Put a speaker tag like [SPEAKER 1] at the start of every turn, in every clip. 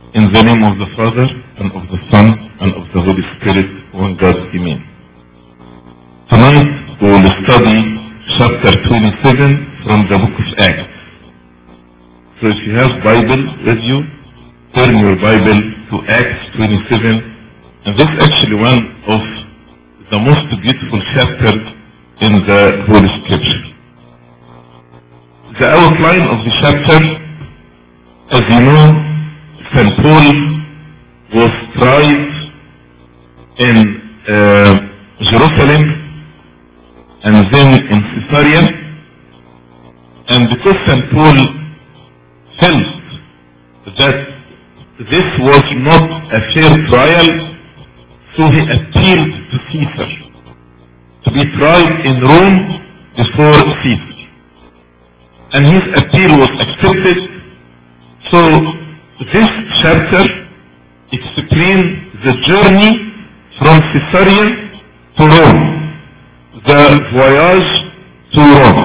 [SPEAKER 1] In the name of the Father, and of the Son, and of the Holy Spirit, one God, Amen. Tonight we will study chapter 27 from the book of Acts. So if you have Bible with you, turn your Bible to Acts 27, and this is actually one of the most beautiful chapters in the Holy Scripture. The outline of the chapter, as you know, St. Paul was tried in Jerusalem and then in Caesarea, and because St. Paul felt that this was not a fair trial, so he appealed to Caesar to be tried in Rome before Caesar, and his appeal was accepted. So this chapter explains the journey from Caesarea to Rome, the voyage to Rome.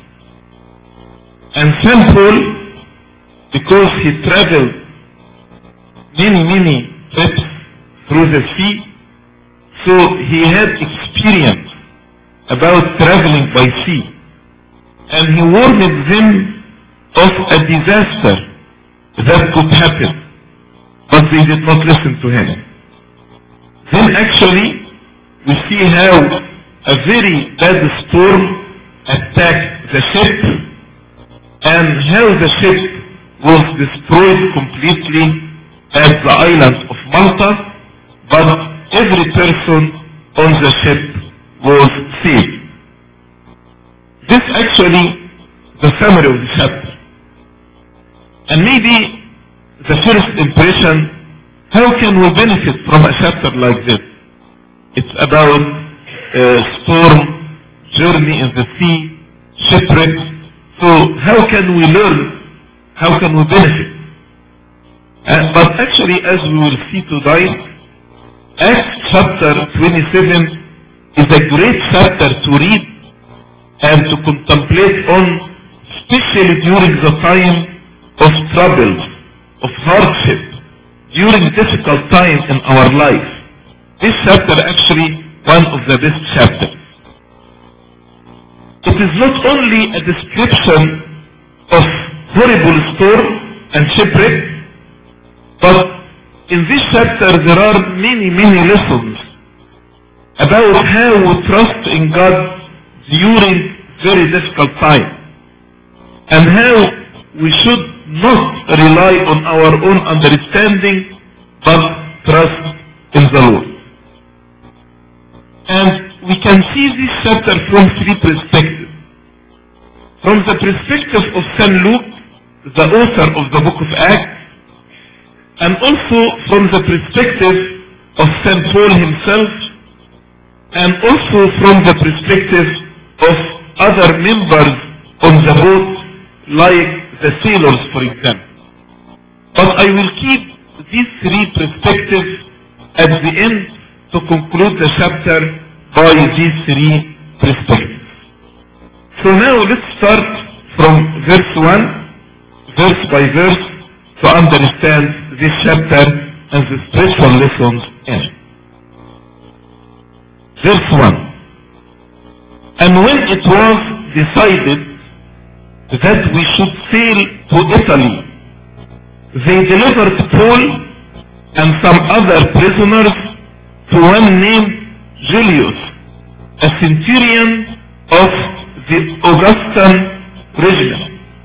[SPEAKER 1] And St. Paul, because he traveled many trips through the sea, so he had experience about traveling by sea, and he warned them of a disaster that could happen, but they did not listen to him. Then actually we see how a very bad storm attacked the ship, and how the ship was destroyed completely at the island of Malta, but every person on the ship was saved. This actually the summary of the chapter. And maybe the first impression, how can we benefit from a chapter like this? It's about storm, journey in the sea, shipwreck. So how can we learn? How can we benefit? But actually, as we will see tonight, Acts chapter 27 is a great chapter to read and to contemplate on, especially during the time of troubles, of hardship, during difficult times in our life. This chapter actually one of the best chapters. It is not only a description of horrible storm and shipwreck, but in this chapter there are many lessons about how we trust in God during very difficult times, and how we should not rely on our own understanding, but trust in the Lord. And we can see this chapter from three perspectives. From the perspective of St. Luke, the author of the book of Acts, and also from the perspective of St. Paul himself, and also from the perspective of other members on the boat, like the sailors, for example. But I will keep these three perspectives at the end to conclude the chapter by these three perspectives. So now let's start from verse 1, verse by verse, to understand this chapter and the spiritual lessons in it. Verse 1. And when it was decided that we should sail to Italy, they delivered Paul and some other prisoners to one named Julius, a centurion of the Augustan regiment.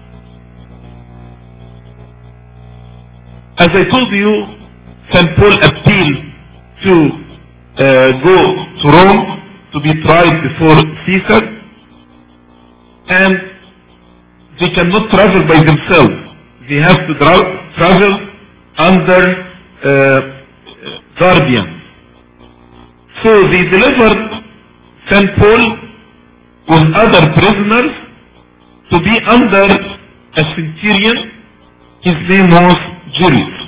[SPEAKER 1] As I told you, St. Paul appealed to go to Rome to be tried before Caesar, and they cannot travel by themselves. They have to travel under guardians. So they delivered St. Paul with other prisoners to be under a centurion. His name was Julius.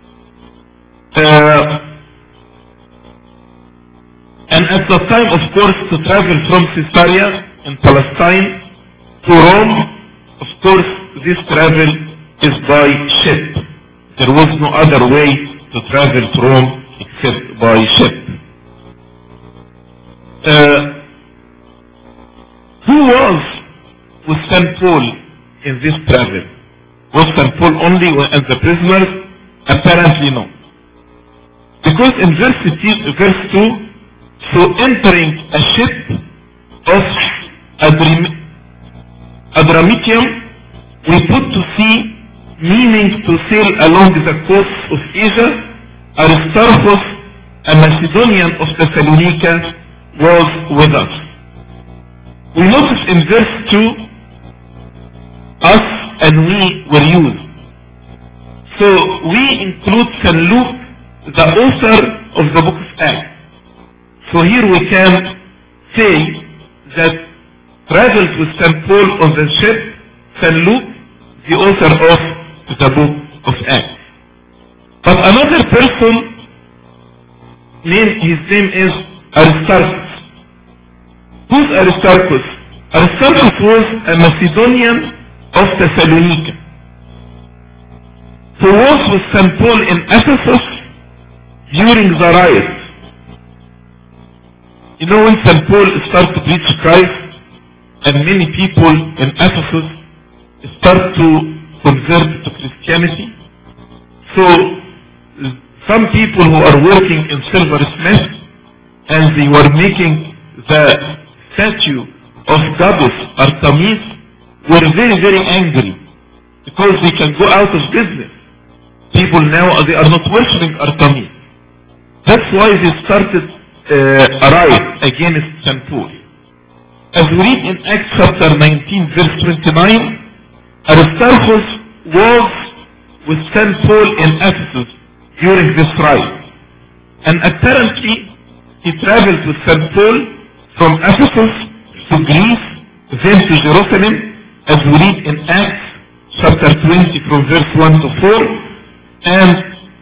[SPEAKER 1] And at the time, of course, to travel from Caesarea in Palestine to Rome, of course, this travel is by ship. there was no other way to travel to Rome except by ship. Who was with St. Paul in this travel? Was St. Paul only and the prisoners? Apparently no. Because in verse 2, so entering a ship of Adramyttium, we put to sea, meaning to sail along the coast of Asia. Aristarchus, a Macedonian of Thessalonica, was with us. We notice in verse 2, us and we were used. So we include St. Luke, the author of the book of Acts. So here we can say that traveled with St. Paul on the ship, St. Luke, the author of the book of Acts. But another person, his name is Aristarchus. Who's Aristarchus? Aristarchus was a Macedonian of Thessalonica, who was with St. Paul in Ephesus during the riot. You know, when St. Paul started to preach Christ, and many people in Ephesus start to convert to Christianity, so some people who are working in silversmith, and they were making the statue of goddess Artemis, were very, very angry because they can go out of business. People now, they are not worshiping Artemis. That's why they started a riot against St. Paul. As we read in Acts chapter 19 verse 29, Aristarchus was with St. Paul in Ephesus during this riot. And apparently he traveled with St. Paul from Ephesus to Greece, then to Jerusalem, as we read in Acts chapter 20 from verse 1 to 4. And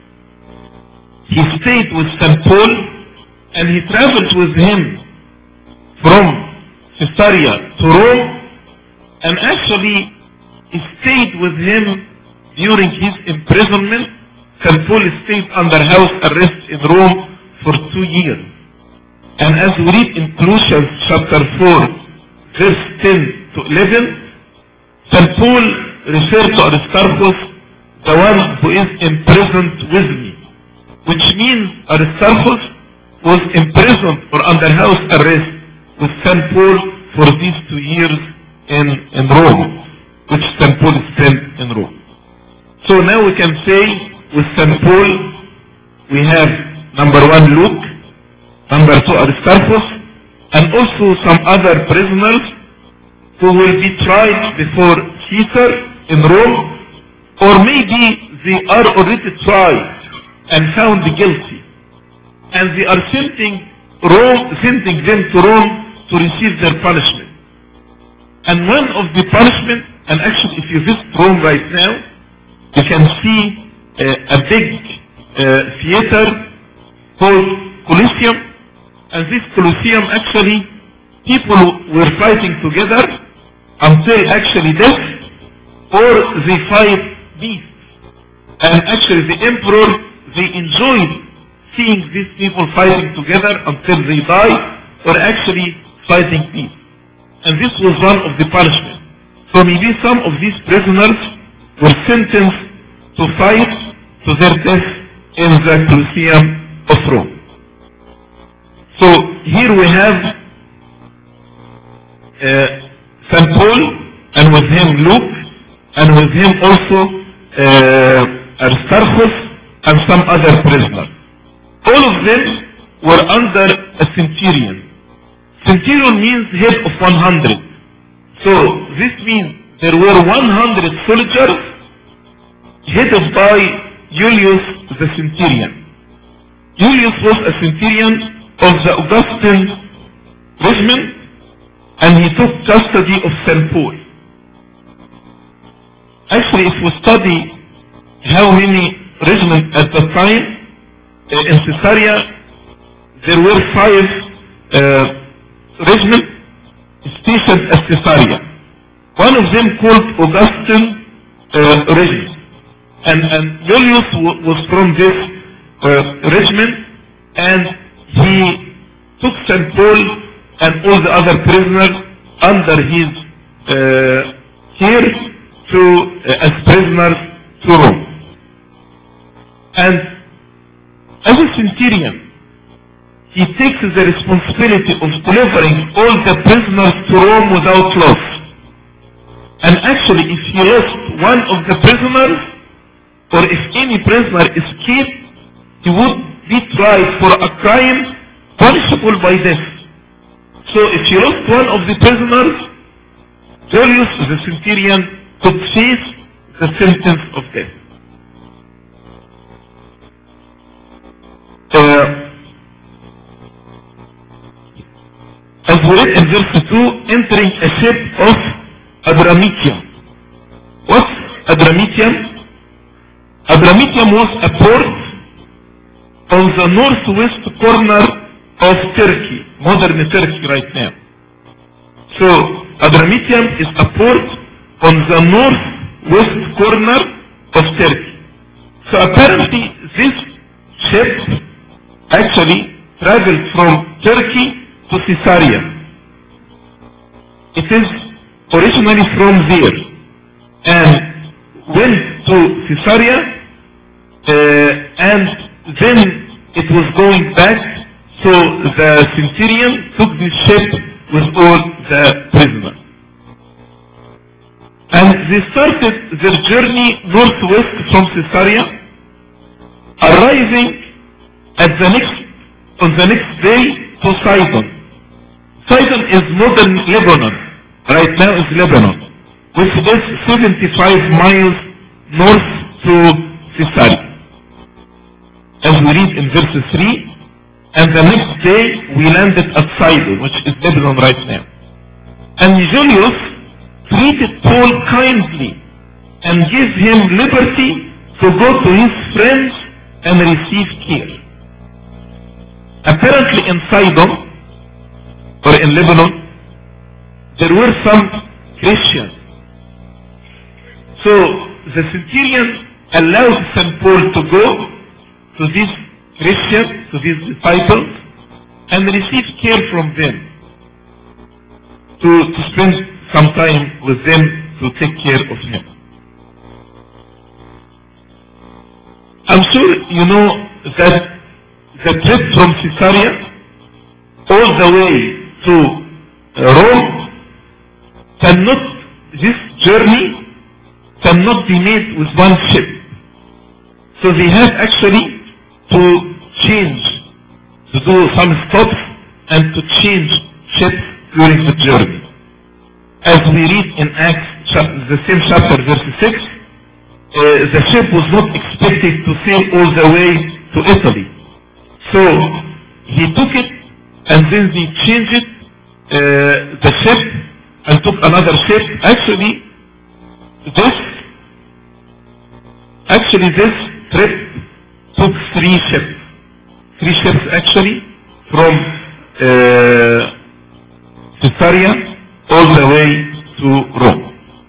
[SPEAKER 1] he stayed with St. Paul, and he traveled with him from Caesarea to Rome, and actually he stayed with him during his imprisonment. St. Paul stayed under house arrest in Rome for 2 years. And as we read in Colossians chapter 4 verse 10 to 11, St. Paul referred to Aristarchus, the one who is imprisoned with me, which means Aristarchus was imprisoned or under house arrest with St. Paul for these 2 years in Rome, which St. Paul spent in Rome. So now we can say with St. Paul we have number 1 Luke, number 2 Aristarchus, and also some other prisoners who will be tried before Caesar in Rome, or maybe they are already tried and found guilty, and they are sending them to Rome to receive their punishment. And one of the punishment, and actually if you visit Rome right now, you can see a big theater called Colosseum, and this Colosseum actually people were fighting together until actually death, or they fight beasts. And actually the emperor, they enjoyed seeing these people fighting together until they die, or actually fighting beasts. And this was one of the punishments. So maybe some of these prisoners were sentenced to fight to their death in the Colosseum of Rome. So here we have St. Paul, and with him Luke, and with him also Aristarchus and some other prisoners. All of them were under a centurion. Centurion means head of 100. So this means there were 100 soldiers headed by Julius the centurion. Julius was a centurion of the Augustan regiment, and he took custody of St. Paul. Actually, if we study how many regiments at the time, in Caesarea, there were 5 regiments stationed at Caesarea. One of them called Augustan regiment. And Julius was from this regiment, and he took St. Paul and all the other prisoners under his care as prisoners to Rome. And as a centurion, he takes the responsibility of delivering all the prisoners to Rome without loss. And actually, if he lost one of the prisoners, or if any prisoner escaped, he would be tried for a crime punishable by death. So if he lost one of the prisoners, Julius, the centurion, could face the sentence of death. As we read in verse 2, entering a ship of Adramyttium. What's Adramyttium? Adramyttium was a port on the northwest corner of Turkey, modern Turkey right now. So Adramyttium is a port on the northwest corner of Turkey. So apparently this ship actually traveled from Turkey to Caesarea. It is originally from there and went to Caesarea, and then it was going back, so the centurion took this ship with all the prisoners. And they started their journey northwest from Caesarea, arriving on the next day to Sidon. Sidon is modern Lebanon, right now is Lebanon, which is 75 miles north to Caesarea. As we read in verse 3, and the next day we landed at Sidon, which is Lebanon right now. And Julius treated Paul kindly and gave him liberty to go to his friends and receive care. Apparently in Sidon, or in Lebanon, there were some Christians. So the centurion allowed St. Paul to go to these Christians, to these disciples, and receive care from them, to spend some time with them, to take care of him. I'm sure you know that the trip from Caesarea all the way to Rome this journey cannot be made with one ship. So they have actually to do some stops and to change ships during the journey. As we read in Acts, the same chapter, verse 6, the ship was not expected to sail all the way to Italy. So he took it, and then they changed the ship and took another ship. Actually this trip took three ships actually, from Caesarea all the way to Rome.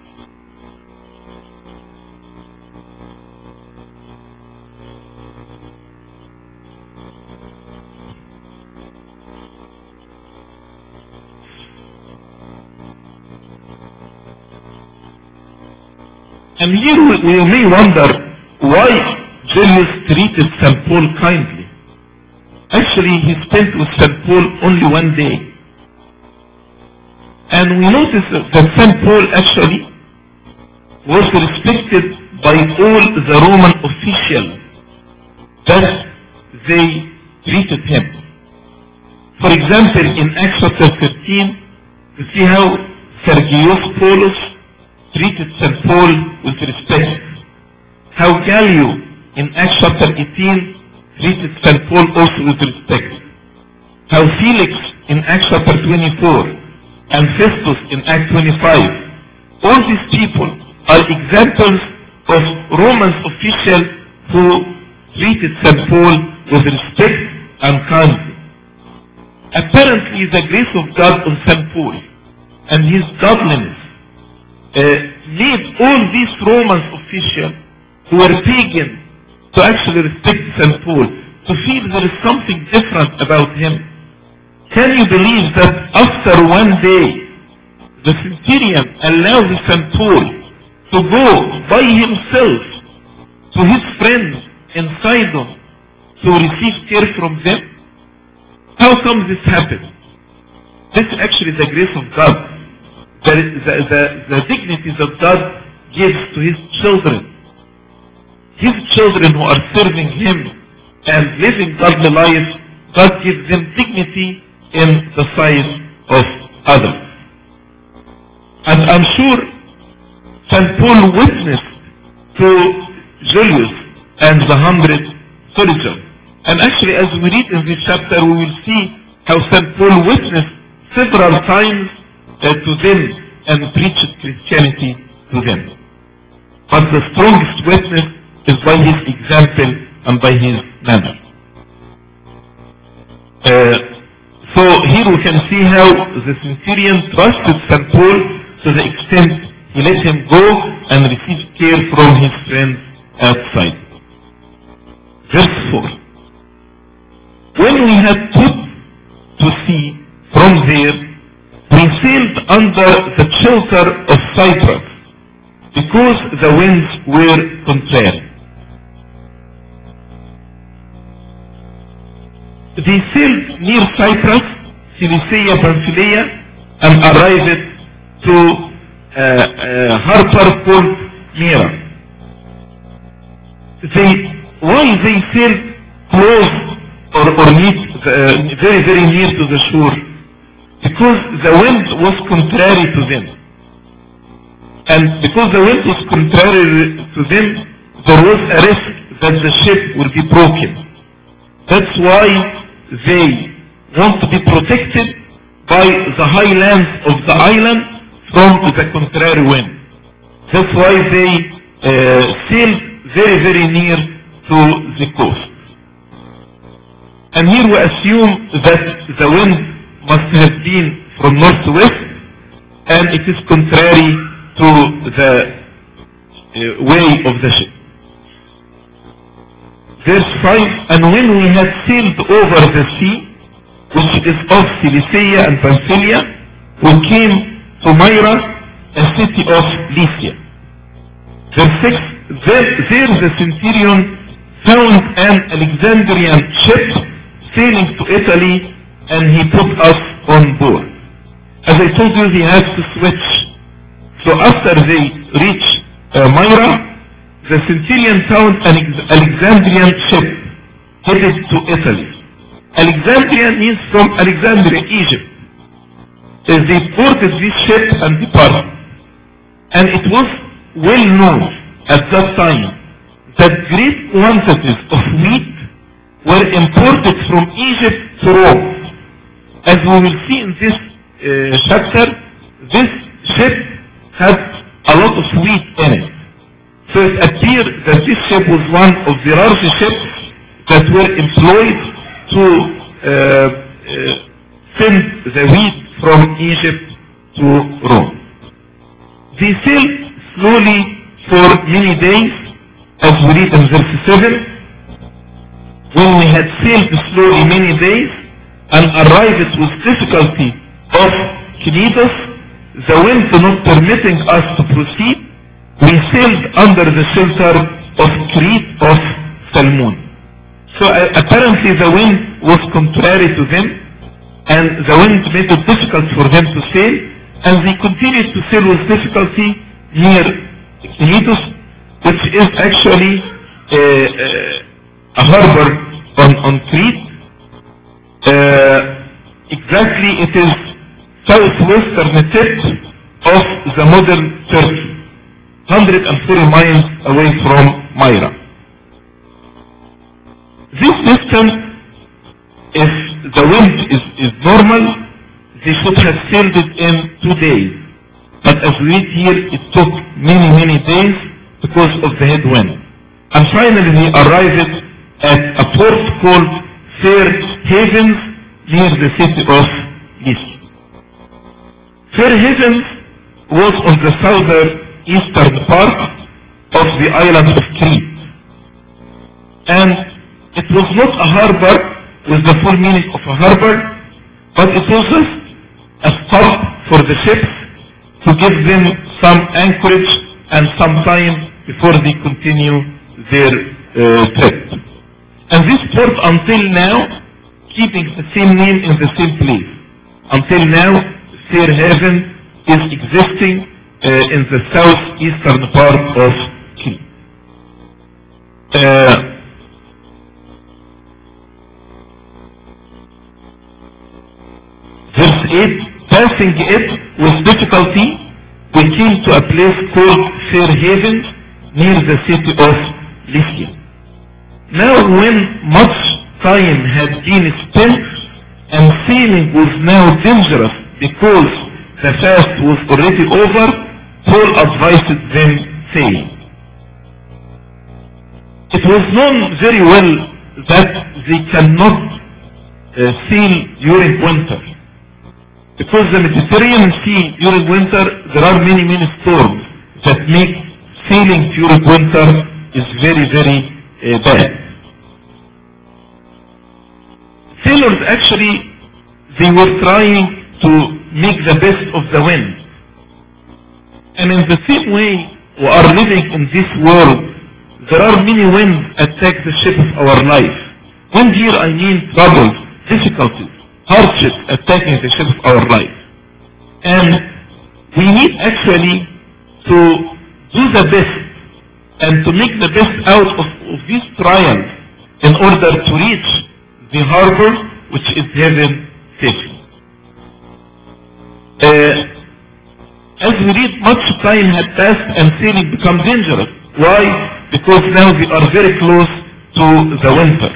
[SPEAKER 1] And here we may wonder why Julius treated St. Paul kindly. Actually, he spent with St. Paul only one day. And we notice that St. Paul actually was respected by all the Roman officials, that they treated him. For example, in Acts chapter 13, you see how Sergius Paulus treated St. Paul with respect. How Gallio in Acts chapter 18 treated St. Paul also with respect. How Felix in Acts chapter 24 and Festus in Acts 25. All these people are examples of Roman officials who treated St. Paul with respect and kindly. Apparently the grace of God on St. Paul and his godliness made all these Roman officials who were pagan to actually respect St. Paul, to feel there is something different about him. Can you believe that after one day, the centurion allows St. Paul to go by himself to his friends in Sidon to receive care from them? How come this happened? This is actually the grace of God. The dignity that God gives to his children. His children who are serving him and living godly life, God gives them dignity in the sight of others. And I'm sure St. Paul witnessed to Julius and the 100 soldiers. And actually, as we read in this chapter, we will see how St. Paul witnessed several times to them and preached Christianity to them. But the strongest witness is by his example and by his manner. So here we can see how the centurion trusted St. Paul to the extent he let him go and receive care from his friends outside. Verse 4. When we had put to sea from there, we sailed under the shelter of Cyprus, because the winds were contrary. They sailed near Cyprus, Cilicia, Pamphylia, and arrived to a harbor called Myra. Why they sailed close or very, very near to the shore? Because the wind was contrary to them. And because the wind was contrary to them, there was a risk that the ship will be broken. That's why they want to be protected by the highlands of the island from the contrary wind. That's why they sailed very, very near to the coast. And here we assume that the wind must have been from northwest, and it is contrary to the way of the ship. Verse 5, and when we had sailed over the sea, which is of Cilicia and Pamphylia, we came to Myra, a city of Lycia. Verse 6, there the centurion found an Alexandrian ship sailing to Italy, and he put us on board. As I told you, he has to switch. So after they reach Myra, the centurion found an Alexandrian ship headed to Italy. Alexandria means from Alexandria, Egypt. They boarded this ship and departed. And it was well known at that time that great quantities of wheat were imported from Egypt to Rome. As we will see in this chapter, this ship had a lot of wheat in it. So it appeared that this ship was one of the largest ships that were employed to send the wheat from Egypt to Rome. They sailed slowly for many days, as we read in verse 7. When we had sailed slowly many days and arrived with difficulty of Cnidus, the wind not permitting us to proceed, we sailed under the shelter of Crete of Salmon. So apparently the wind was contrary to them, and the wind made it difficult for them to sail, and they continued to sail with difficulty near Cnidus, which is actually a harbor on Crete. Exactly, it is southwestern tip of the modern Turkey, 140 miles away from Myra. This distance, if the wind is normal, they should have sailed it in 2 days. But as we read here, it took many, many days because of the headwind. And finally they arrived at a port called Fair Havens near the city of Lycia. Fair Havens was on the southeastern part, of the island of Crete. And it was not a harbor with the full meaning of a harbor, but it was just a stop for the ships to give them some anchorage and some time before they continue their trip. And this port until now keeping the same name in the same place. Until now, Fairhaven is existing in the southeastern part of Crete. Verse 8, passing it with difficulty, we came to a place called Fairhaven near the city of Lycia. Now when much time had been spent and sailing was now dangerous because the fast was already over, Paul advised them, saying, it was known very well that they cannot sail during winter, because the Mediterranean Sea during winter, there are many storms that make sailing during winter is very bad. Sailors actually, they were trying to make the best of the wind. And in the same way, we are living in this world, there are many winds attack the ship of our life. Wind here I mean troubles, difficulties, hardships attacking the ship of our life. And we need actually to do the best and to make the best out of these trials in order to reach the harbor which is heaven safely. As we read, much time had passed and sailing become dangerous. Why? Because now we are very close to the winter.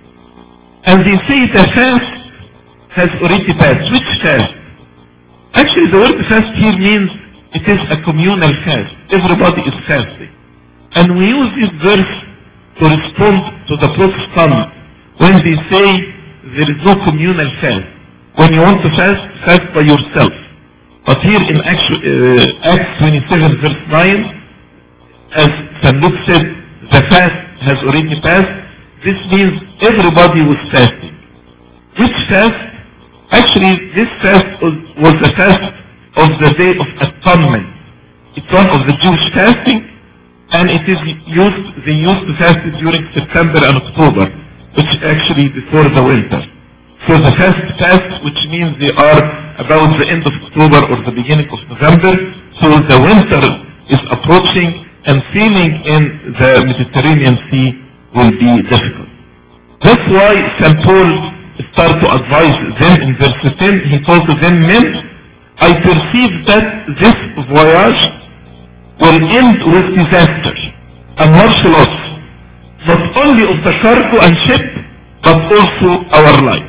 [SPEAKER 1] And they say the fast has already passed. Which fast? Actually the word fast here means it is a communal fast. Everybody is fasting. And we use this verse to respond to the Protestants when they say there is no communal fast. When you want to fast, fast by yourself. But here in Acts 27 verse 9, as St. Luke said, the fast has already passed. This means everybody was fasting. Which fast? Actually, this fast was the fast of the Day of Atonement. It's one of the Jewish fasting, and it is they used to fast it during September and October, which actually before the winter. So the fast, which means they are about the end of October or the beginning of November. So the winter is approaching, and sailing in the Mediterranean Sea will be difficult. That's why St. Paul started to advise them in verse 10. He told them, men, I perceive that this voyage will end with disaster and much loss, not only of the cargo and ship, but also our life.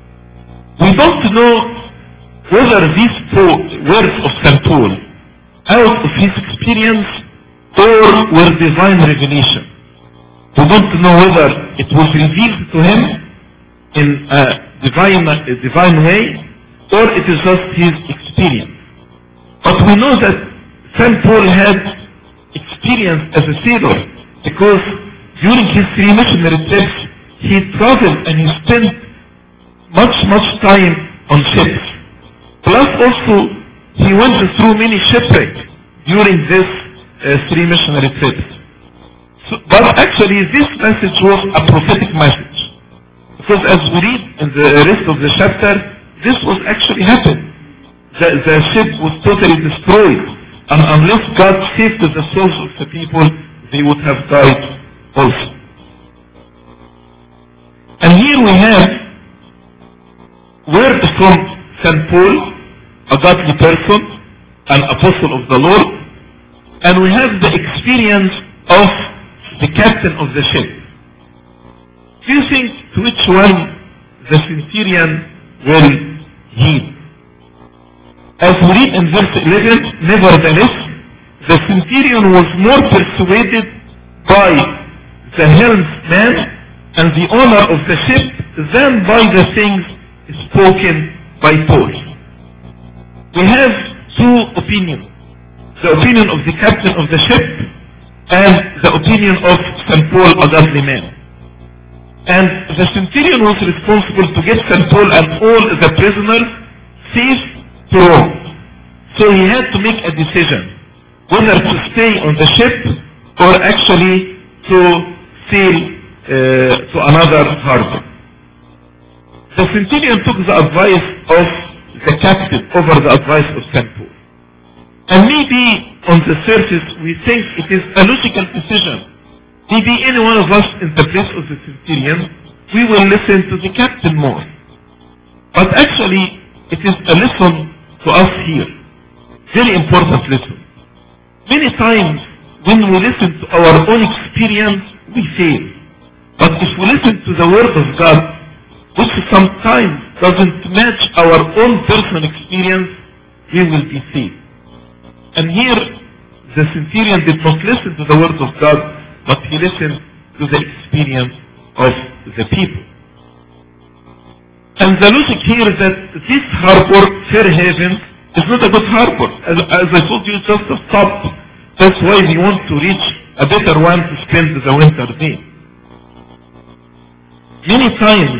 [SPEAKER 1] We don't know whether these words of St. Paul, out of his experience, or were divine revelation. We don't know whether it was revealed to him in a divine way, or it is just his experience. But we know that St. Paul had experience as a sailor, because during his 3 missionary trips, he traveled and he spent much time on ships. Plus also, he went through many shipwrecks during this 3 missionary trips. But actually this message was a prophetic message. Because as we read in the rest of the chapter, this was actually happened. The ship was totally destroyed. And unless God saved the souls of the people, they would have died also. And here we have word from St. Paul, a godly person, an apostle of the Lord, and we have the experience of the captain of the ship. Do you think to which one the centurion will heed? As we read in verse 11, nevertheless, the centurion was more persuaded by the helmsman and the owner of the ship than by the things spoken by Paul. We have two opinions. The opinion of the captain of the ship and the opinion of St. Paul, a godly man. And the centurion was responsible to get St. Paul and all the prisoners safe to Rome. So he had to make a decision whether to stay on the ship or actually to sail to another harbor. The centurion took the advice of the captain over the advice of St. Paul. And maybe on the surface we think it is a logical decision. Maybe any one of us in the place of the centurion, we will listen to the captain more. But actually, it is a lesson to us here. Very important lesson. Many times, when we listen to our own experience, we fail. But if we listen to the word of God, which sometimes doesn't match our own personal experience, we will be saved. And here, the centurion did not listen to the word of God, but he listened to the experience of the people. And the logic here is that this harbor, Fair Haven, is not a good harbor. As I told you, it's just a stop. That's why we want to reach a better one to spend the winter there. Many times,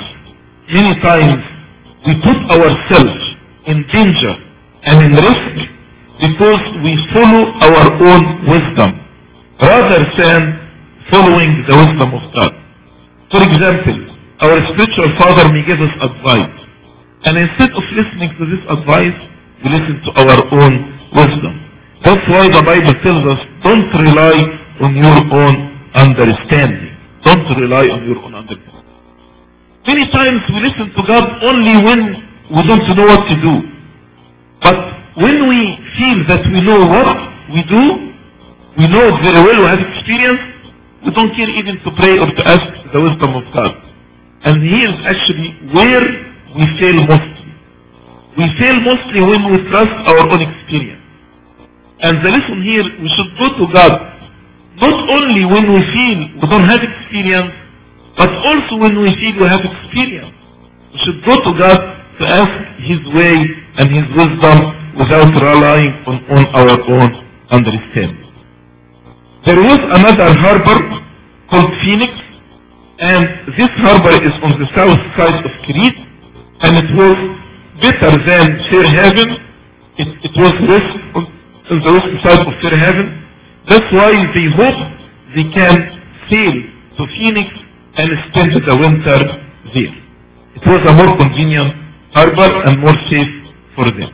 [SPEAKER 1] we put ourselves in danger and in risk because we follow our own wisdom rather than following the wisdom of God. For example, our spiritual father may give us advice, and instead of listening to this advice, we listen to our own wisdom. That's why the Bible tells us, don't rely on your own understanding. Don't rely on your own understanding. Many times we listen to God only when we don't know what to do. But when we feel that we know what we do, we know it very well, we have experience, we don't care even to pray or to ask the wisdom of God. And here's actually where we fail mostly. We fail mostly when we trust our own experience. And the lesson here, we should go to God, not only when we feel we don't have experience, but also when we feel we have experience. We should go to God to ask His way and His wisdom without relying on our own understanding. There was another harbor called Phoenix, and this harbor is on the south side of Crete, and it was better than Fair Haven. It was on the west side of Fair Haven. That's why they hope they can sail to Phoenix and spend the winter there. It was a more convenient harbor and more safe for them.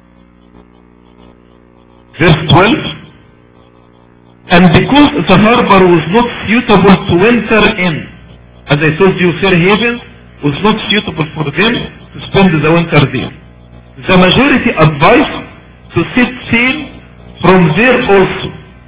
[SPEAKER 1] Verse 12. And because the harbor was not suitable to winter in, as I told you, Fair Haven was not suitable for them to spend the winter there. The majority advised to set sail from there also,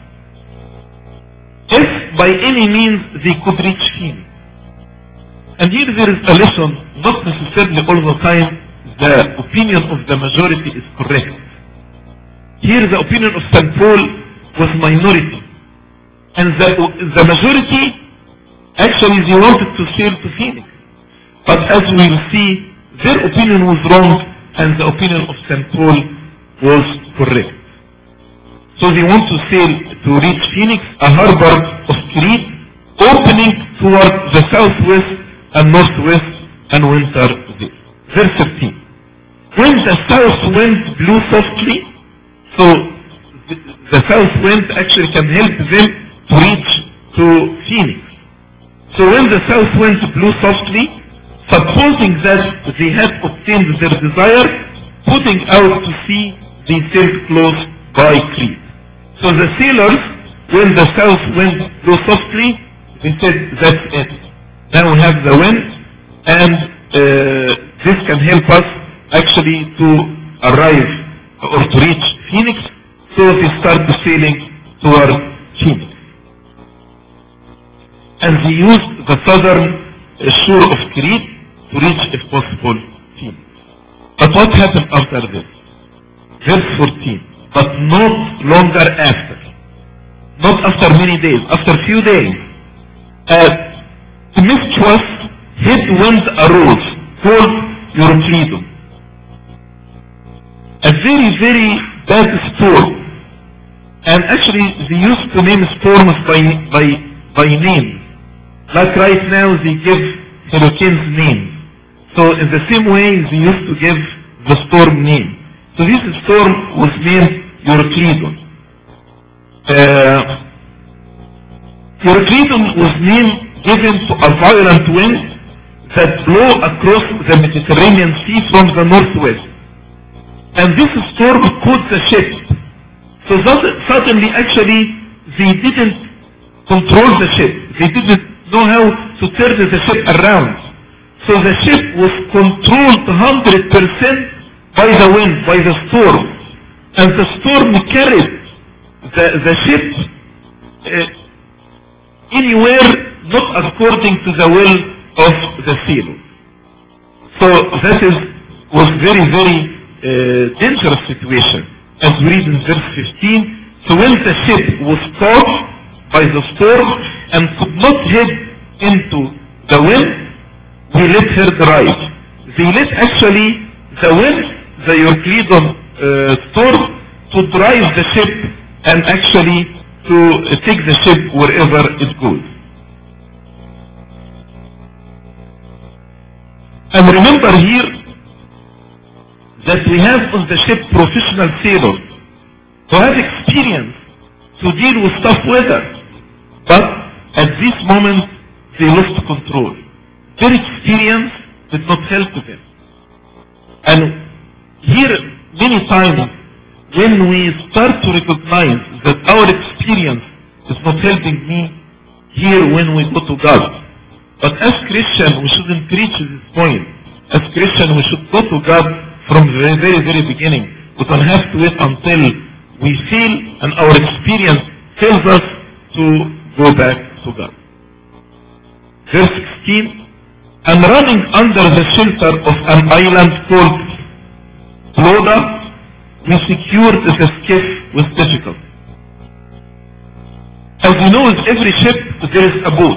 [SPEAKER 1] if by any means they could reach Phoenix. And here there is a lesson, not necessarily all the time the opinion of the majority is correct. Here the opinion of St. Paul was minority. And the majority, actually they wanted to sail to Phoenix. But as we will see, their opinion was wrong and the opinion of St. Paul was correct. So they want to sail to reach Phoenix, a harbor of Crete, opening toward the southwest and northwest and winter there. Verse 13. When the south wind blew softly, so the south wind actually can help them to reach to Phoenix. So when the south wind blew softly, supposing that they had obtained their desire, putting out to sea, they sailed close by Crete. So the sailors, when the south wind blew softly, they said, that's it. Now we have the wind, and this can help us actually to arrive or to reach Phoenix. So they start sailing toward Phoenix. And they used the southern shore of Crete to reach, if possible, Phoenix. But what happened after this? Verse 14. But not longer after. Not after many days. After few days. Tempestuous headwind arose called And actually they used to name storms by name. Like right now they give hurricanes names. So in the same way they used to give the storm name. So this storm was named Euroclydon. Euroclydon was given to a violent wind that blew across the Mediterranean Sea from the northwest. And this storm caught the ship. So suddenly actually they didn't control the ship. They didn't know how to turn the ship around. So the ship was controlled 100% by the wind, by the storm. And the storm carried the ship anywhere not according to the will of the sailor. So that was very, very dangerous situation, as we read in verse 15. So when the ship was caught by the storm and could not head into the wind, we let her drive. They let actually the wind, the Euroclydon storm, to drive the ship and actually to take the ship wherever it goes. And remember here that we have on the ship professional sailors who have experience to deal with tough weather, but at this moment they lost control. Their experience did not help them. And here many times when we start to recognize that our experience is not helping me, here when we go to God. But as Christians, we shouldn't reach this point. As Christians, we should go to God from the very, very beginning. We don't have to wait until we feel and our experience tells us to go back to God. Verse 16, and running under the shelter of an island called Clauda, we secured the skiff with difficulty. As you know, with every ship there is a boat.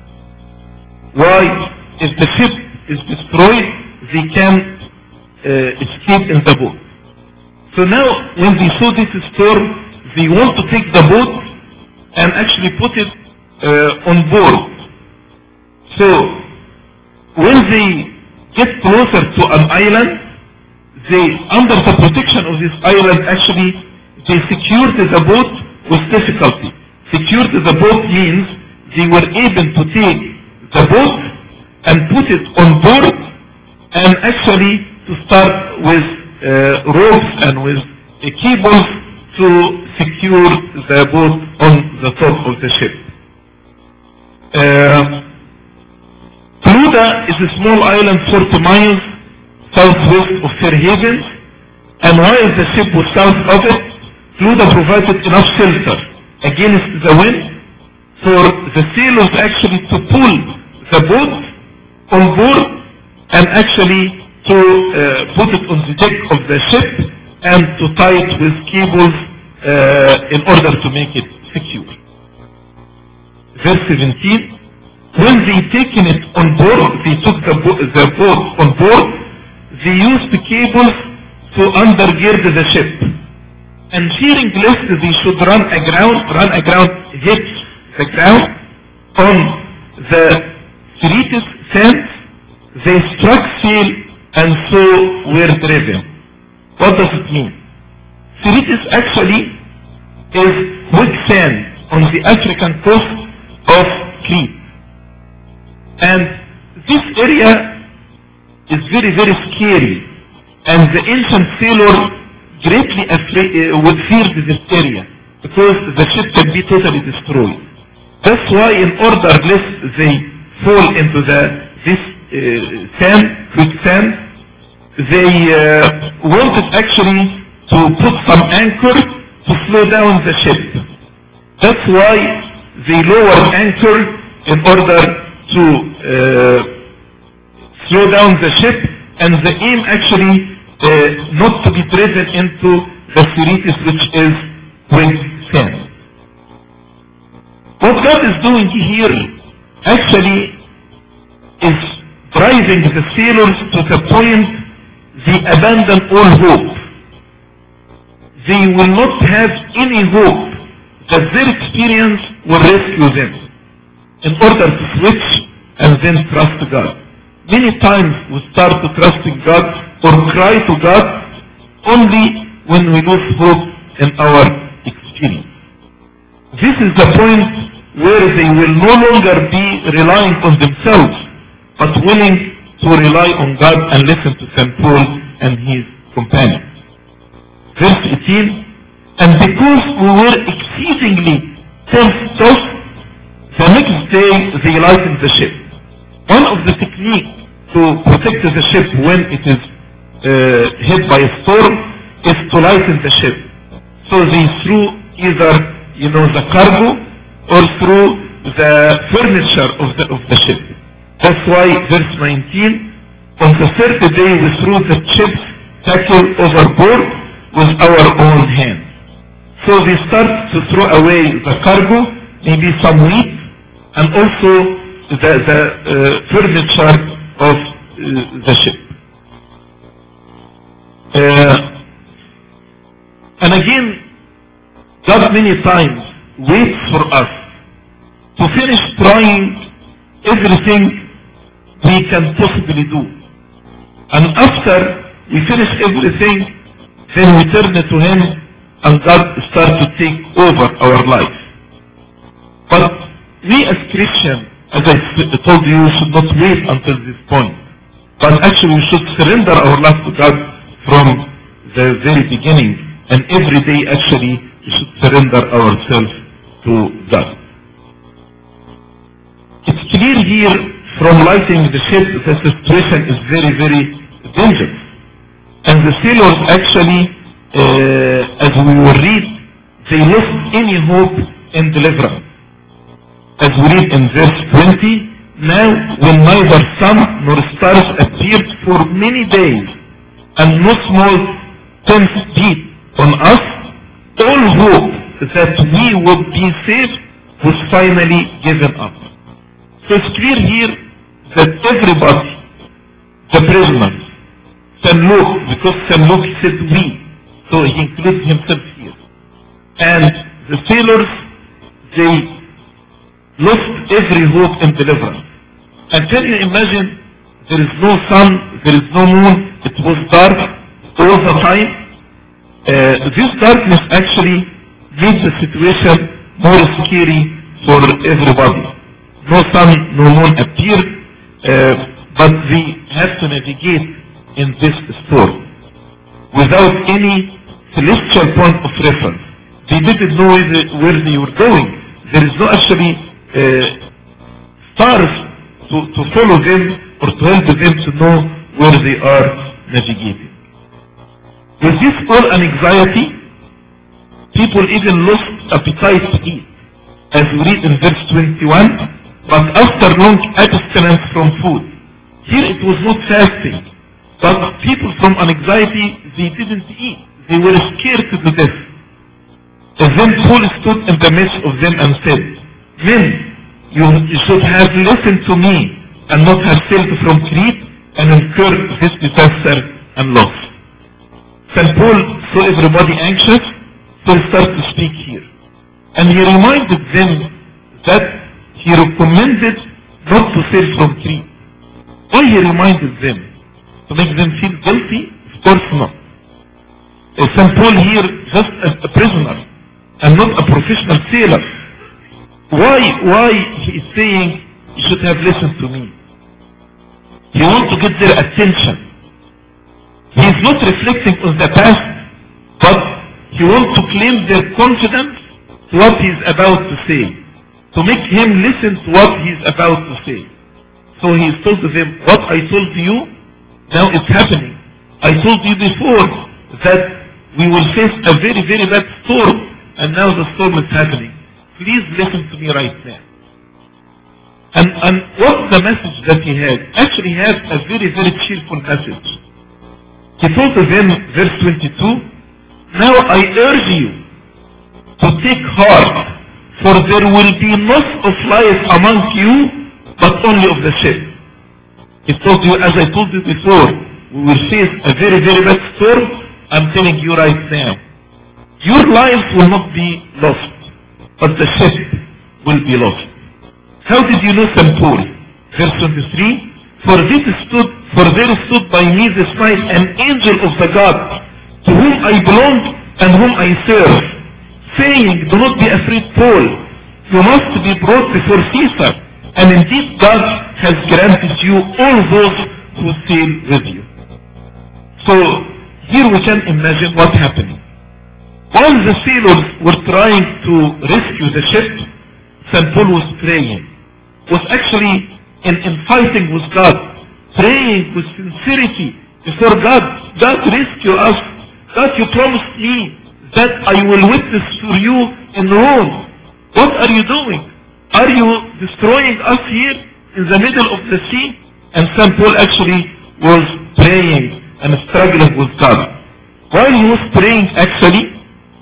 [SPEAKER 1] Why? If the ship is destroyed, they can escape in the boat. So now, when they saw this storm, they want to take the boat and actually put it on board. So, when they get closer to an island, they, under the protection of this island, actually, they secured the boat with difficulty. Secured the boat means they were able to take the boat and put it on board and actually to start with ropes and with cables to secure the boat on the top of the ship. Clauda is a small island 40 miles southwest of Fairhaven, and while the ship was south of it, Clauda provided enough shelter against the wind for the sailors actually to pull the boat on board and actually to put it on the deck of the ship and to tie it with cables in order to make it secure. Verse 17, when they taken it on board, they took the boat on board, they used the cables to undergird the ship. And fearing lest they should run aground, hit the ground on the Siritis sands, they struck sail and so were driven. What does it mean? Siritis actually is white sand on the African coast of Crete. And this area is very, very scary. And the ancient sailors greatly would fear this area because the ship can be totally destroyed. That's why in order lest they fall into this quicksand, they wanted actually to put some anchor to slow down the ship. That's why they lowered anchor in order to slow down the ship, and the aim actually not to be driven into the Siritis, which is quicksand. What God is doing here actually is driving the sailors to the point they abandon all hope. They will not have any hope that their experience will rescue them in order to switch and then trust God. Many times we start to trust in God or cry to God only when we lose hope in our experience. This is the point where they will no longer be relying on themselves, but willing to rely on God and listen to St. Paul and his companions. Verse 18, and because we were exceedingly tossed, the next day they lightened the ship. One of the techniques to protect the ship when it is hit by a storm is to lighten the ship. So they threw either the cargo or through the furniture of the ship. That's why verse 19, on the third day we threw the ship's tackle overboard with our own hands. So they start to throw away the cargo, maybe some wheat, and also the furniture of the ship. And again, God many times waits for us to finish trying everything we can possibly do. And after we finish everything, then we turn to Him and God starts to take over our life. But we as Christians, as I told you, should not wait until this point. But actually we should surrender our life to God from the very beginning. And every day actually we should surrender ourselves to God. It's clear here from lighting the ship that the situation is very, very dangerous. And the sailors actually, as we will read, they lost any hope in deliverance. As we read in verse 20, now when neither sun nor stars appeared for many days, and no small tent beat on us, all hope that we would be saved was finally given up. So it's clear here that everybody, the prisoners, St. Luke, because St. Luke said we, so he includes himself here. And the sailors, they lost every hope in deliverance. And can you imagine, there is no sun, there is no moon, it was dark all the time. This darkness actually made the situation more scary for everybody. No sun, no moon appeared, but they had to navigate in this storm without any celestial point of reference. They didn't know where they were going. There is no actually stars to follow them or to help them to know where they are navigating. With this all anxiety, people even lost appetite to eat, as we read in verse 21, but after long abstinence from food. Here it was not fasting, but people from anxiety, they didn't eat. They were scared to death. And then Paul stood in the midst of them and said, men, you should have listened to me and not have sailed from Crete and incurred this disaster and loss. St. Paul saw everybody anxious, so he started to speak here. And he reminded them that he recommended not to sail from Crete. Why he reminded them? To make them feel guilty? Of course not. St. Paul here just a prisoner and not a professional sailor. Why he is saying you should have listened to me? He wants to get their attention. He is not reflecting on the past, but he wants to claim their confidence to what he is about to say, to make him listen to what he is about to say. So he told them, what I told you, now it's happening. I told you before that we will face a very, very bad storm, and now the storm is happening. Please listen to me right now. And what's the message that he had? Actually, he had a very, very cheerful message. He told them, verse 22, now I urge you to take heart, for there will be loss of life among you, but only of the ship. He told you, as I told you before, we will face a very, very bad storm. I'm telling you right now, your life will not be lost. but the ship will be lost. How did you know St. Paul? Verse 23, for there stood by me this night an angel of the God, to whom I belong and whom I serve, saying, do not be afraid, Paul, you must be brought before Caesar, and indeed God has granted you all those who sail with you. So here we can imagine what happened. While the sailors were trying to rescue the ship, St. Paul was praying, was actually in fighting with God, praying with sincerity before God. God, rescue us. God, you promised me that I will witness for you in Rome. What are you doing? Are you destroying us here in the middle of the sea? And St. Paul actually was praying and struggling with God. While he was praying, actually,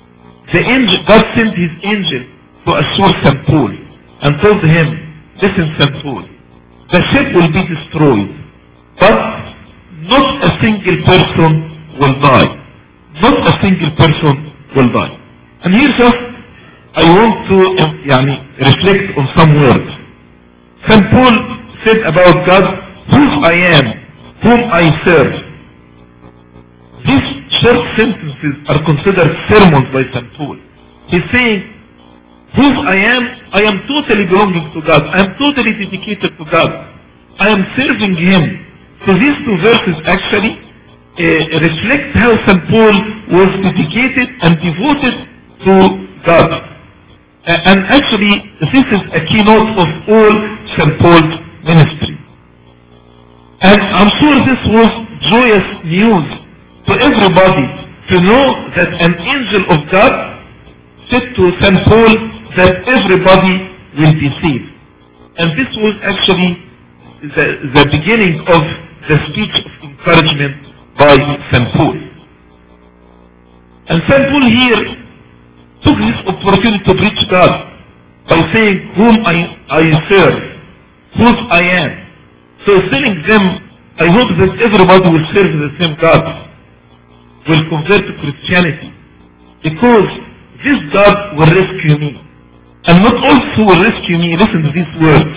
[SPEAKER 1] God sent his angel to assure St. Paul and told him, listen, St. Paul, the ship will be destroyed, but not a single person will die. Not a single person will die. And here just I want to reflect on some words. St. Paul said about God, whose I am, whom I serve. These short sentences are considered sermons by St. Paul. He's saying, whose I am totally belonging to God. I am totally dedicated to God. I am serving Him. So these two verses actually reflect how St. Paul was dedicated and devoted to God. And actually, this is a keynote of all St. Paul's ministry. And I'm sure this was joyous news to everybody to know that an angel of God said to St. Paul that everybody will be saved. And this was actually the beginning of the speech of encouragement by St. Paul. And St. Paul here took this opportunity to preach God by saying, whom I serve, whose I am. So telling them, I hope that everybody will serve the same God, will convert to Christianity, because this God will rescue me. And not also will rescue me, listen to these words.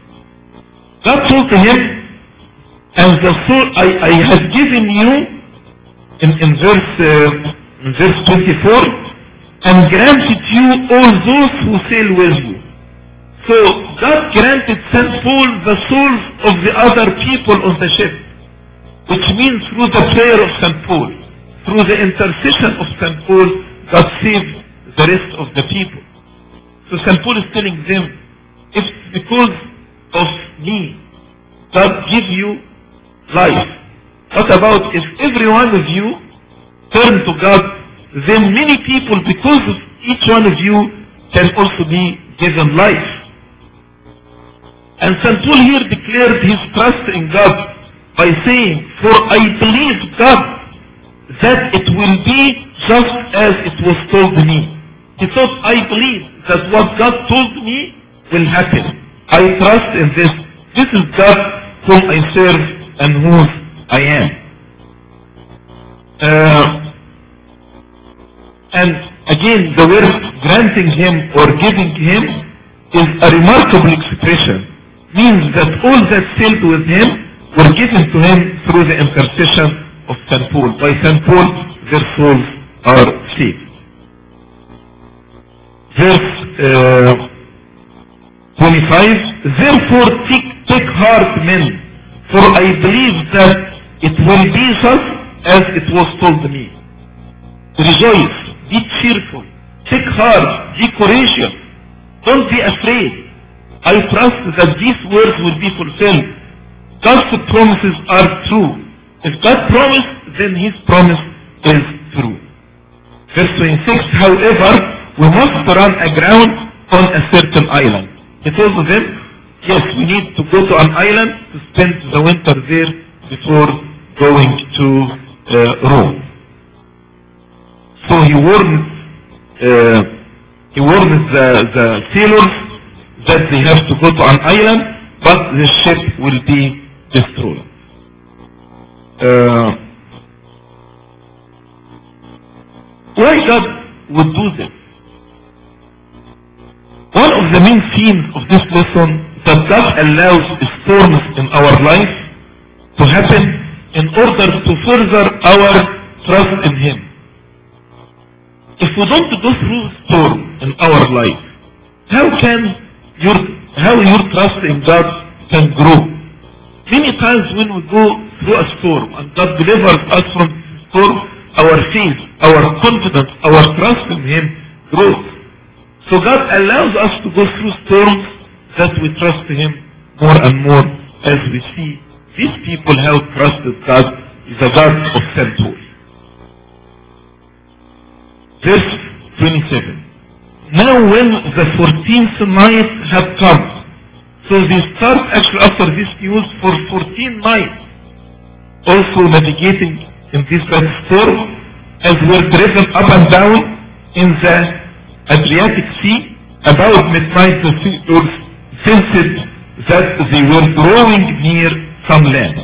[SPEAKER 1] God told to him, and the soul I have given you, in verse 24, and granted you all those who sail with you. So God granted St. Paul the souls of the other people on the ship, which means through the prayer of St. Paul, through the intercession of St. Paul, God saved the rest of the people. So St. Paul is telling them, if because of me, God give you life. What about if every one of you turn to God, then many people, because of each one of you, can also be given life. And St. Paul here declared his trust in God by saying, for I believe God that it will be just as it was told me. He thought, I believe that what God told me will happen. I trust in this. This is God whom I serve and whose I am. And again, the word granting him or giving him is a remarkable expression. Means that all that sailed with him were given to him through the intercession of St. Paul. By St. Paul, their souls are saved. Verse 25, therefore take heart, men, for I believe that it will be just as it was told me. Rejoice, be cheerful, take heart, be courageous, don't be afraid. I trust that these words will be fulfilled. God's promises are true. If God promised, then His promise is true. Verse 26, however, we must run aground on a certain island. He told them, yes, we need to go to an island to spend the winter there before going to Rome. So he warned the sailors that they have to go to an island, but the ship will be destroyed. Why God would do this? One of the main themes of this lesson that God allows storms in our life to happen in order to further our trust in Him. If we don't go through storm in our life, how your trust in God can grow? Many times when we go through a storm and God delivers us from the storm, our faith, our confidence, our trust in Him grows. So God allows us to go through storms that we trust Him more and more, as we see these people have trusted God is a God of self-will. Verse 27. Now when the 14th night had come, so they start actually after this use for 14 nights, also navigating in this bad storm, as were driven up and down in the Adriatic Sea. About midnight the sailors sensed that they were drawing near some land.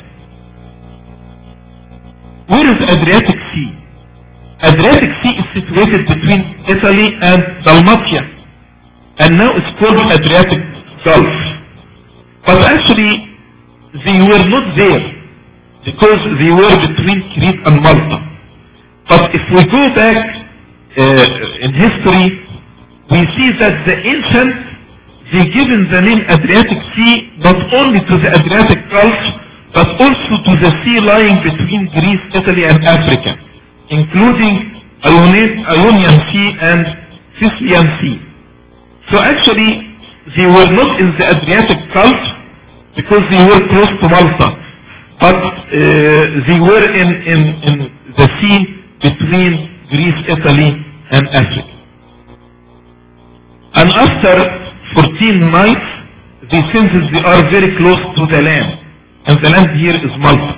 [SPEAKER 1] Where is Adriatic Sea? Adriatic Sea is situated between Italy and Dalmatia, and now it's called Adriatic Gulf. But actually they were not there because they were between Crete and Malta. But if we go back in history, we see that the ancients, they given the name Adriatic Sea not only to the Adriatic Gulf, but also to the sea lying between Greece, Italy and Africa, including Ionian Sea and Sicilian Sea. So actually they were not in the Adriatic Gulf because they were close to Malta, but they were in the sea between Greece, Italy and Africa. And after 14 nights, they sense they are very close to the land, and the land here is Malta.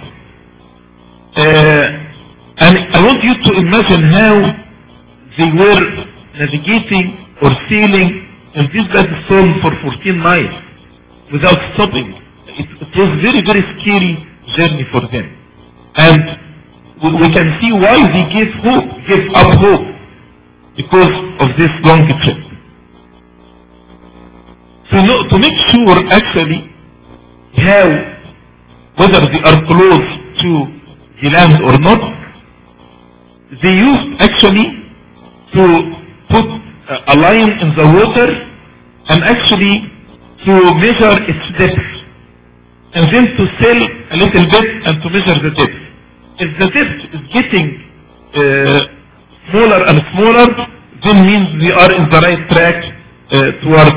[SPEAKER 1] And I want you to imagine how they were navigating or sailing in this bad storm for 14 nights without stopping. It was very, very scary journey for them. And we can see why they gave up hope because of this long trip. To make sure actually whether they are close to the land or not, they used actually to put a line in the water and actually to measure its depth, and then to sail a little bit and to measure the depth. If the depth is getting smaller and smaller, then means we are in the right track towards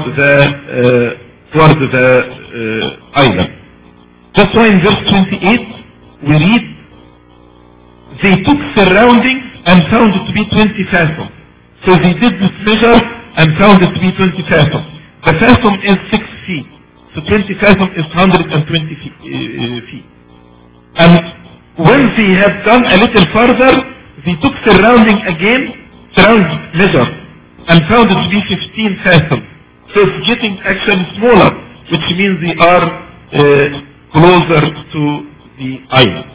[SPEAKER 1] the island. That's why in verse 28 we read, they took surroundings and found it to be 20 fathoms. So they did this measure and found it to be 20 fathoms. The fathom is 6 feet. So 20 fathoms is 120 feet. And when they have gone a little further, they took surrounding measure, and found it to be 15 fathoms. So it's getting actually smaller, which means they are closer to the island.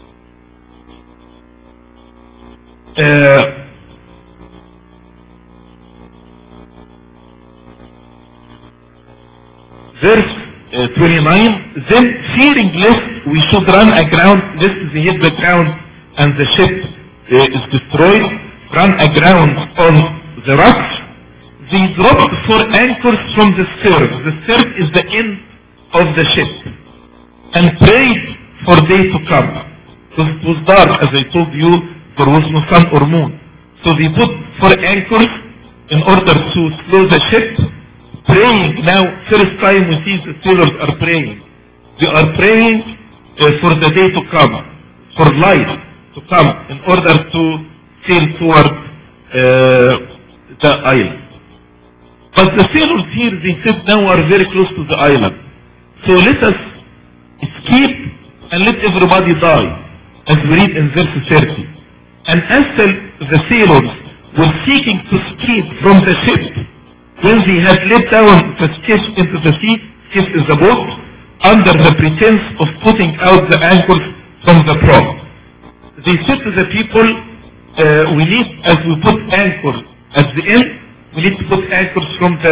[SPEAKER 1] Verse 29, then fearing lest we should run aground, lest they hit the ground and the ship is destroyed, run aground on the rocks, they dropped 4 anchors from the stern. The stern is the end of the ship, and prayed for day to come. Because it was dark, as I told you, there was no sun or moon. So they put 4 anchors in order to slow the ship, praying. Now, first time we see the sailors are praying. They are praying for the day to come, for light to come, in order to sail toward the island. But the sailors here, they said, now we are very close to the island. So let us escape and let everybody die, as we read in verse 30. And as the sailors were seeking to escape from the ship, when they had let down the skiff into the sea, skiff is the boat, under the pretense of putting out the anchors from the prow, they said to the people, we need, as we put anchors at the end, we need to put anchors from the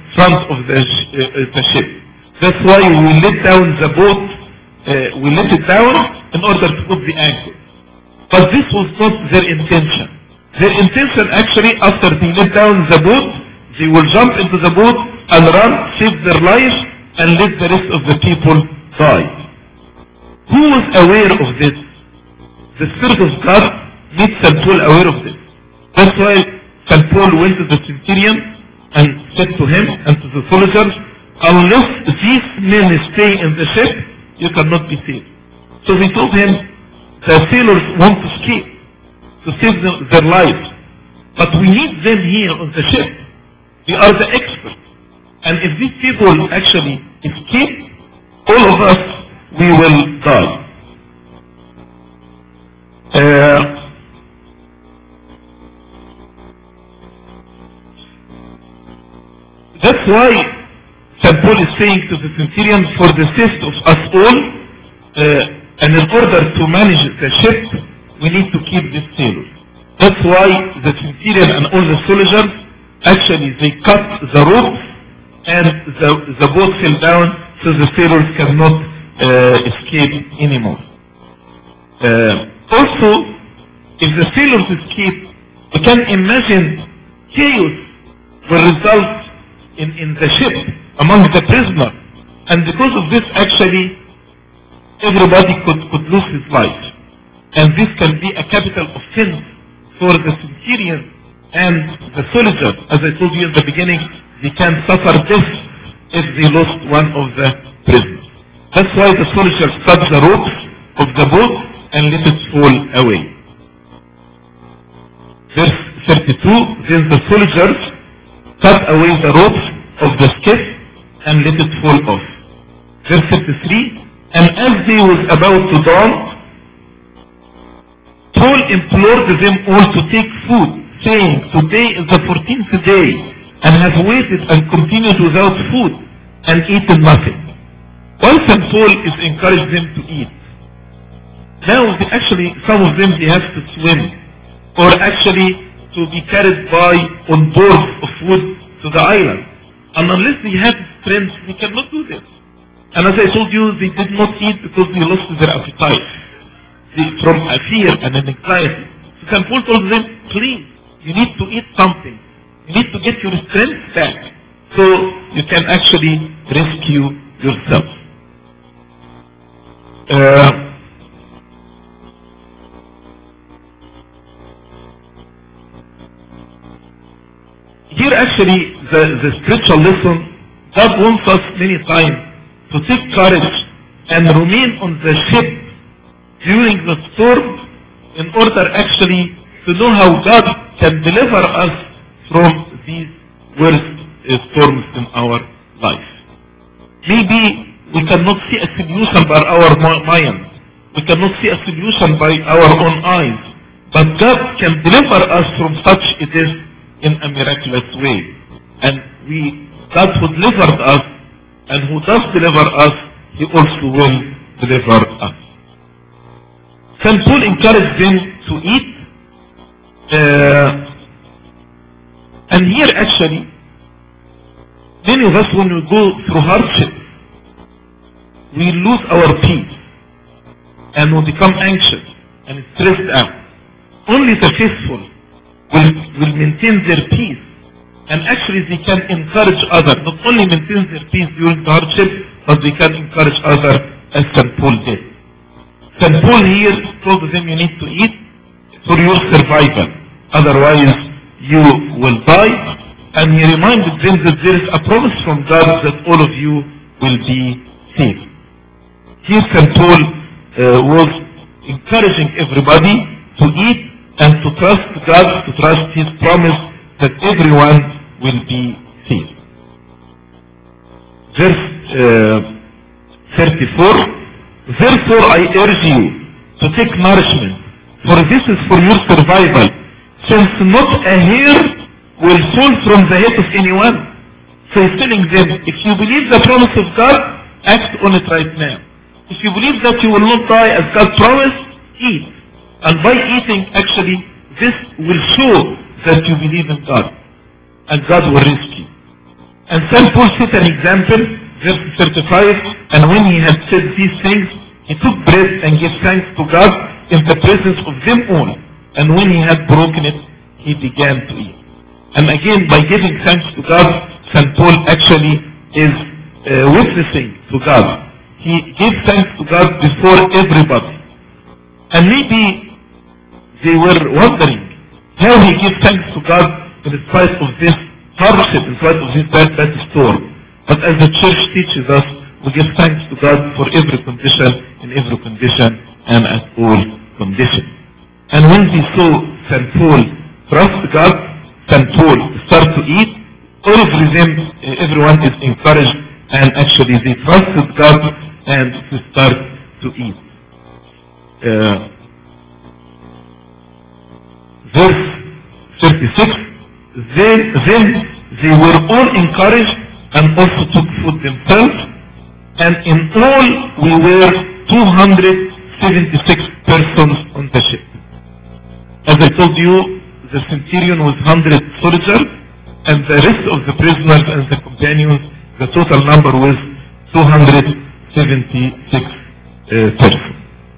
[SPEAKER 1] front of the ship. That's why we let down the boat, we let it down in order to put the anchor. But this was not their intention. Their intention actually, after they let down the boat, they will jump into the boat and run, save their life, and let the rest of the people die. Who was aware of this? The Spirit of God made St. Paul aware of this. That's why St. Paul went to the centurion and said to him and to the soldiers, unless these men stay in the ship, you cannot be saved. So they told him, the sailors want to escape, to save their lives. But we need them here on the ship. They are the experts. And if these people actually escape, all of us, we will die. That's why St. Paul is saying to the centurion, for the sake of us all, and in order to manage the ship, we need to keep this sailors. That's why the centurion and all the soldiers, actually they cut the ropes and the boat fell down, so the sailors cannot escape anymore. Also, if the sailors escape, you can imagine chaos will result in the ship among the prisoners, and because of this actually everybody could lose his life, and this can be a capital offense for the centurion and the soldier. As I told you in the beginning, they can suffer death if they lost one of the prisoners. That's why the soldiers cut the ropes of the boat and let it fall away. Verse 32, then the soldiers cut away the ropes of the skiff and let it fall off. Verse 33, and as they was about to dawn, Paul implored them all to take food, saying, today is the 14th day, and has waited and continued without food, and eaten nothing. While St. Paul is encouraging them to eat. Now, actually, some of them, they have to swim, or actually to be carried by on board of wood to the island. And unless they have strength, they cannot do this. And as I told you, they did not eat because they lost their appetite. From a fear and an anxiety. So St. Paul told them, please, you need to eat something. You need to get your strength back, so you can actually rescue yourself. Here actually, the spiritual lesson, God wants us many times to take courage and remain on the ship during the storm in order actually to know how God can deliver us from these worst storms in our life. Maybe we cannot see a solution by our mind. We cannot see a solution by our own eyes. But God can deliver us from such it is in a miraculous way. And God who delivered us and who does deliver us, He also will deliver us. St. Paul encouraged them to eat. And here actually, many of us when we go through hardship, we lose our peace and we become anxious and stressed out. Only the faithful will maintain their peace, and actually they can encourage others, not only maintain their peace during the hardship, but they can encourage others as St. Paul did. St. Paul here told them you need to eat for your survival, otherwise you will die, and he reminded them that there is a promise from God that all of you will be saved. Here St. Paul was encouraging everybody to eat and to trust God, to trust His promise that everyone will be saved. Verse 34, therefore I urge you to take nourishment, for this is for your survival, since not a hair will fall from the head of anyone. So he's telling them, if you believe the promise of God, act on it right now. If you believe that you will not die as God promised, eat. And by eating, actually, this will show that you believe in God. And God will rescue. And St. Paul set an example, verse 35, and when he had said these things, he took bread and gave thanks to God in the presence of them all. And when he had broken it, he began to eat. And again, by giving thanks to God, St. Paul actually is witnessing to God. He gave thanks to God before everybody. And maybe they were wondering how he gives thanks to God in spite of this hardship, in spite of this bad storm. But as the church teaches us, we give thanks to God for every condition, in every condition, and at all conditions. And when we saw St. Paul trust God, St. Paul start to eat, all of them, everyone is encouraged, and actually they trusted God and to start to eat. Verse 36, then they were all encouraged and also took food themselves, and in all we were 276 persons on the ship. As I told you, the centurion was 100 soldiers, and the rest of the prisoners and the companions, the total number was 276 persons.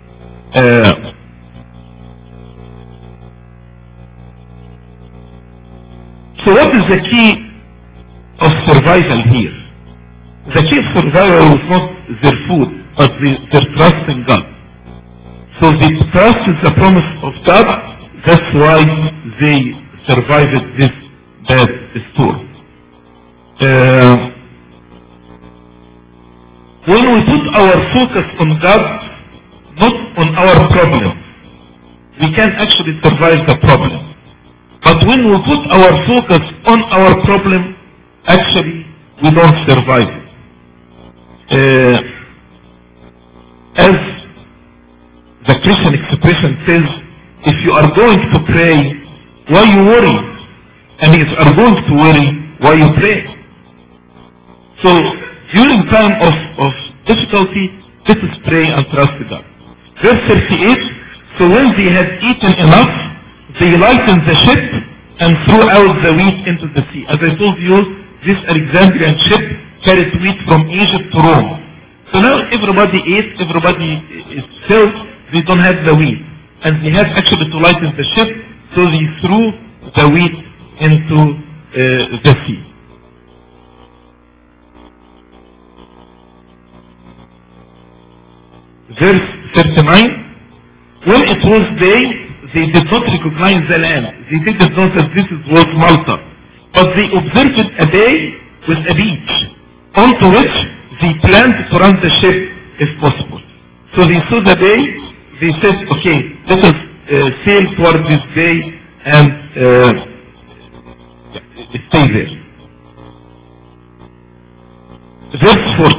[SPEAKER 1] So what is the key of survival here? The key of survival was not their food, but their trust in God. So they trusted the promise of God. That's why they survived this bad storm. When we put our focus on God, not on our problem, we can actually survive the problem. But when we put our focus on our problem, actually we don't survive it. As the Christian expression says, if you are going to pray, why you worry? And if you are going to worry, why you pray? So during time of difficulty, let us pray and trust God. Verse 38, so when they had eaten enough, they lightened the ship and threw out the wheat into the sea. As I told you, this Alexandrian ship carried wheat from Egypt to Rome. So now everybody ate, everybody is filled, they don't have the wheat. And they had actually to lighten the ship, so they threw the wheat into the sea. Verse 39, when it was day, they did not recognize the land. They didn't know that this was Malta. But they observed a bay with a beach, onto which they planned to run the ship if possible. So they saw the bay, they said, okay, let us sail toward this bay and stay there. Verse 40.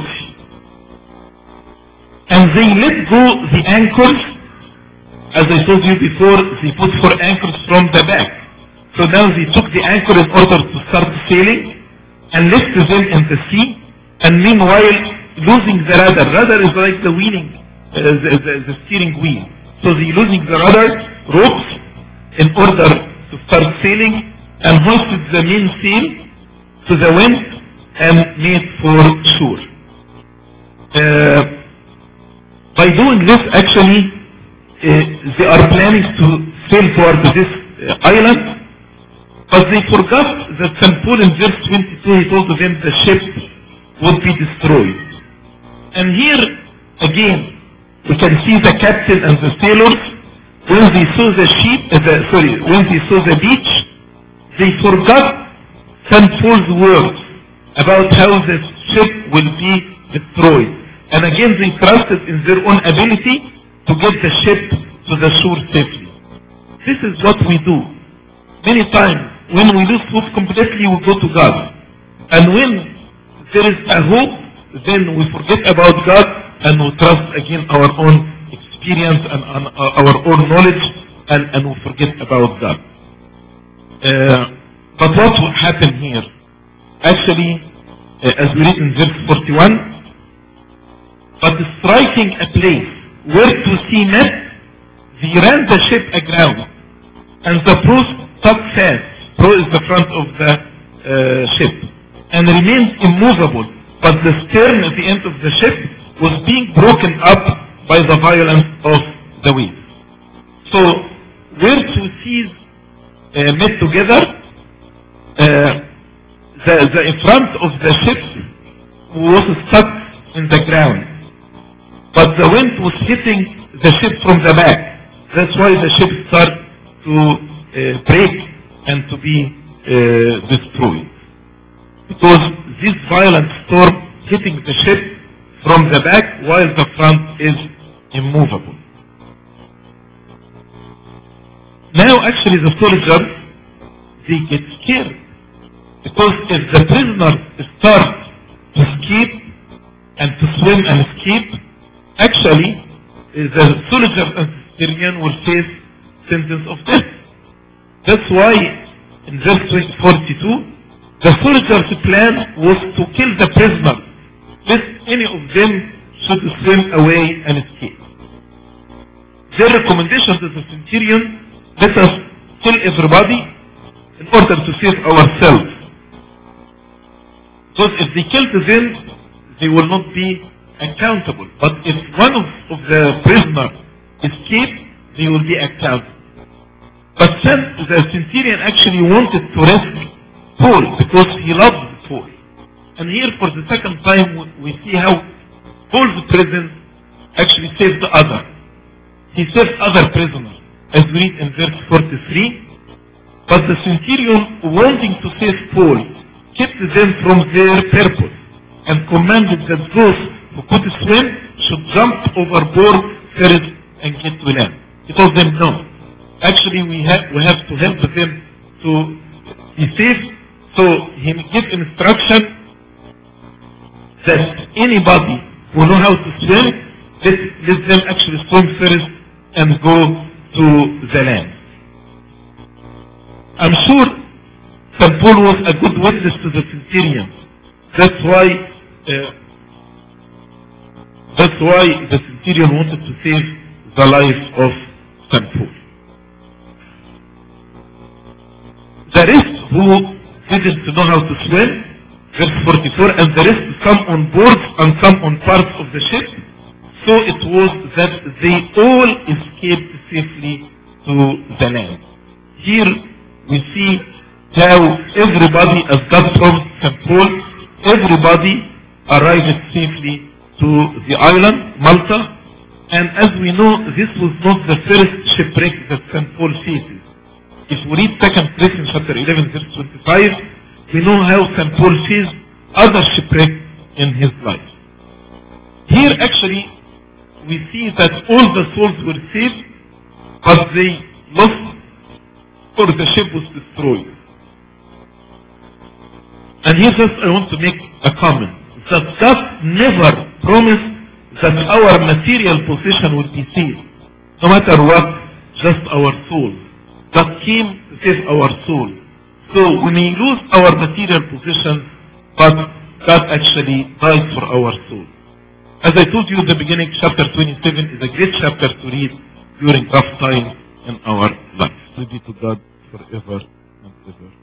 [SPEAKER 1] And they let go the anchors. As I told you before, they put 4 anchors from the back. So now they took the anchor in order to start sailing and left them in the sea. And meanwhile, losing the rudder. Rudder is like the wheeling, the steering wheel. So they losing the rudder ropes in order to start sailing and hoisted the main sail to the wind and made for shore. By doing this, actually, they are planning to sail toward this island, but they forgot that St. Paul in verse 22, he told them the ship would be destroyed. And here, again, we can see the captain and the sailors, when they saw when they saw the beach, they forgot St. Paul's words about how the ship will be destroyed. And again, they trusted in their own ability to get the ship to the shore safely. This is what we do. Many times, when we lose hope completely, we go to God. And when there is a hope, then we forget about God and we trust again our own experience and our own knowledge, and we forget about God. But what will happen here? Actually, as we read in verse 41, but striking a place where to sea met, they ran the ship aground, and the prow stuck fast. Prow is the front of the ship, and remained immovable, but the stern at the end of the ship was being broken up by the violence of the waves. So where two seas met together, the front of the ship was stuck in the ground, but the wind was hitting the ship from the back. That's why the ship started to break and to be destroyed, because this violent storm hitting the ship from the back while the front is immovable. Now actually the soldiers, they get scared, because if the prisoners start to escape and to swim and escape, actually the soldiers and Syrian will face sentence of death. That's why in verse 42, the soldiers' plan was to kill the prisoners, lest any of them should swim away and escape. Their recommendation to the centurion: let us kill everybody in order to save ourselves. Because if they killed them, they will not be accountable. But if one of the prisoners escaped, they will be accountable. But then the centurion actually wanted to rescue Paul because he loved Paul. And here for the second time we see how Paul's presence actually saved the other. He saved other prisoners, as we read in verse 43. But the centurion, wanting to save Paul, kept them from their purpose and commanded that those who could swim should jump overboard first and get to land. He told them no. Actually we have to help them to be safe. So he gave instruction that anybody who know how to swim, let them actually swim first and go to the land. I'm sure St. Paul was a good witness to the centurion. That's why the centurion wanted to save the life of St. Paul. The rest who didn't know how to swim, verse 44, and the rest some on board and some on parts of the ship. So it was that they all escaped safely to the land. Here we see how everybody, as God promised St. Paul, everybody arrived safely to the island, Malta. And as we know, this was not the first shipwreck that St. Paul faces. If we read 2 Corinthians chapter 11, verse 25, we know how St. Paul faced other shipwrecks in his life. Here actually, we see that all the souls were saved, but they lost, or the ship was destroyed. And here just I want to make a comment, that God never promised that our material possession would be saved, no matter what, just our soul. God came to save our soul. So when we lose our material possessions, but God actually died for our soul. As I told you in the beginning, chapter 27 is a great chapter to read during rough times in our life. Glory be to God forever and ever.